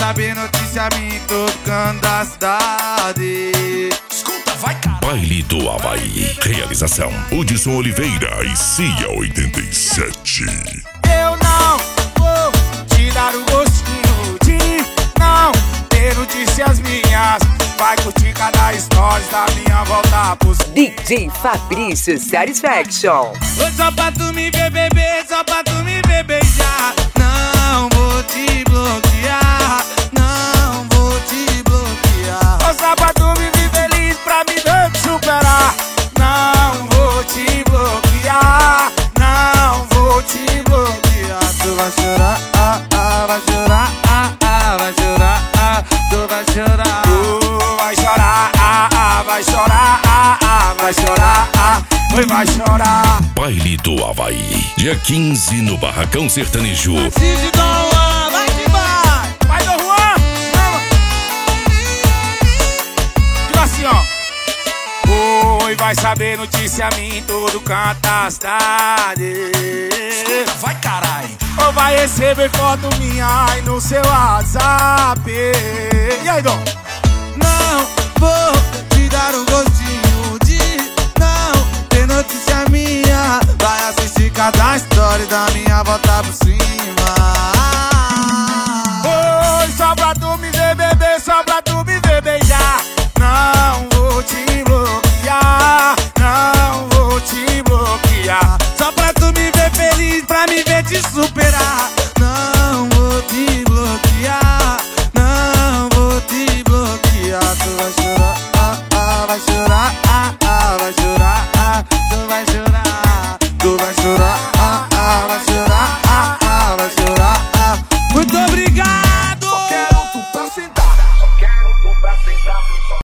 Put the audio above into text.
saber notícia minha em todo canto da cidade. Escuta, vai, cara. Baile do Havaí. Realização: Hudson Oliveira e Cia 87. Eu não vou te dar o gostinho de não ter notícias minhas. Vai curtir cada história da minha volta pros DJ Fabrício Satisfaction. Só pra tu me ver beber, só pra tu me ver beijar. Não vou te bloquear, não vou te bloquear. Só pra tu me ver feliz, pra me ver te superar. Não vou te bloquear, não vou te bloquear. Tu vai chorar, vai chorar, vai chorar, tu vai chorar. Tu vai chorar, vai chorar, vai chorar, vai chorar. Baile do Havaí. Dia 15 no Barracão Sertanejo. Cid Dom Juan, vai que vai! Vai do Juan! Tipo assim, ó. Oi, vai saber notícia minha em todo canto da cidade. Escuta, vai, carai. Ou vai receber foto minha aí no seu WhatsApp. E aí, Dom? Não vou te dar um gostinho de não ter notícia minha. Vai assistir cada história da minha volta por cima.